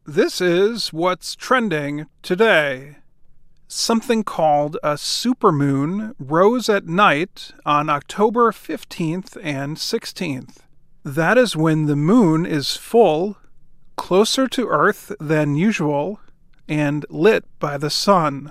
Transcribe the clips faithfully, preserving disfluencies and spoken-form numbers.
This is what's trending today. Something called a supermoon rose at night on October fifteenth and sixteenth. That is when the moon is full, closer to Earth than usual, and lit by the sun.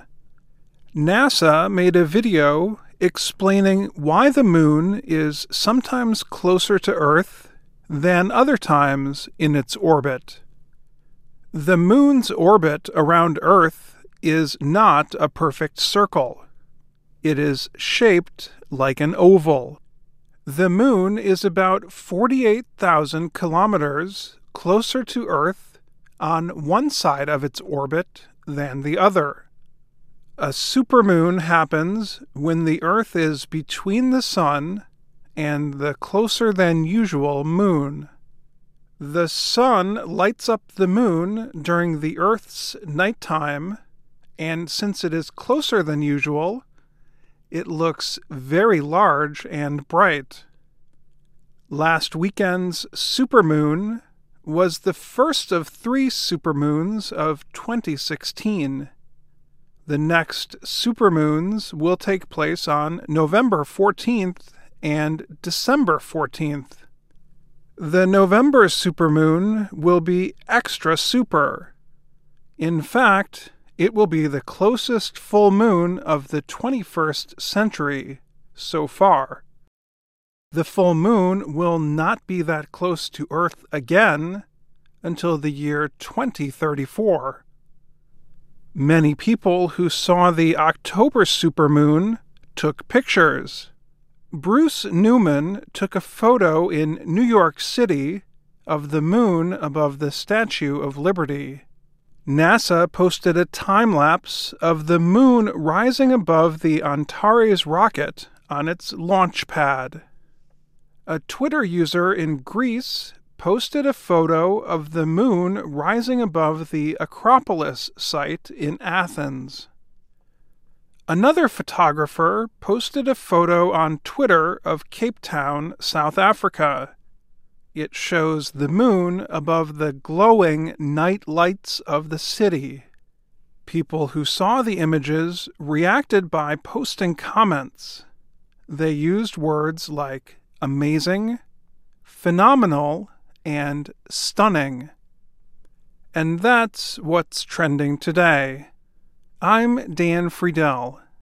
NASA made a video explaining why the moon is sometimes closer to Earth than other times in its orbit. The moon's orbit around Earth is not a perfect circle. It is shaped like an oval. The moon is about forty-eight thousand kilometers closer to Earth on one side of its orbit than the other. A supermoon happens when the Earth is between the sun and the closer than usual moon. The sun lights up the moon during the Earth's nighttime, and since it is closer than usual, it looks very large and bright. Last weekend's supermoon was the first of three supermoons of twenty sixteen. The next supermoons will take place on November fourteenth and December fourteenth. The November supermoon will be extra super. In fact, it will be the closest full moon of the twenty-first century so far. The full moon will not be that close to Earth again until the year twenty thirty-four. Many people who saw the October supermoon took pictures. Bruce Newman took a photo in New York City of the moon above the Statue of Liberty. NASA posted a time-lapse of the moon rising above the Antares rocket on its launch pad. A Twitter user in Greece posted a photo of the moon rising above the Acropolis site in Athens. Another photographer posted a photo on Twitter of Cape Town, South Africa. It shows the moon above the glowing night lights of the city. People who saw the images reacted by posting comments. They used words like amazing, phenomenal, and stunning. And that's what's trending today. I'm Dan Friedel.